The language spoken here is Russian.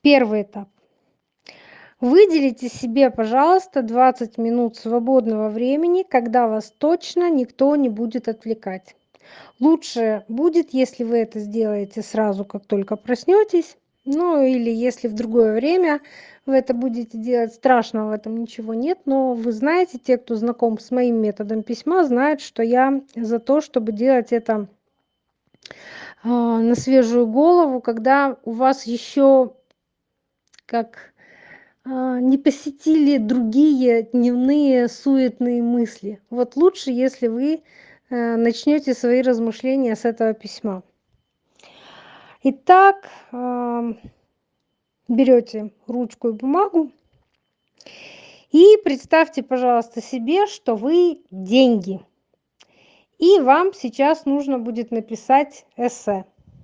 Первый этап. Выделите себе, пожалуйста, 20 минут свободного времени, когда вас точно никто не будет отвлекать. Лучше будет, если вы это сделаете сразу, как только проснётесь. Ну или если в другое время вы это будете делать, страшного в этом ничего нет. Но вы знаете, те, кто знаком с моим методом письма, знают, что я за то, чтобы делать это на свежую голову, когда у вас еще как не посетили другие дневные суетные мысли. Вот лучше, если вы начнете свои размышления с этого письма. Итак, берете ручку и бумагу и представьте, пожалуйста, себе, что вы деньги. И вам сейчас нужно будет написать эссе.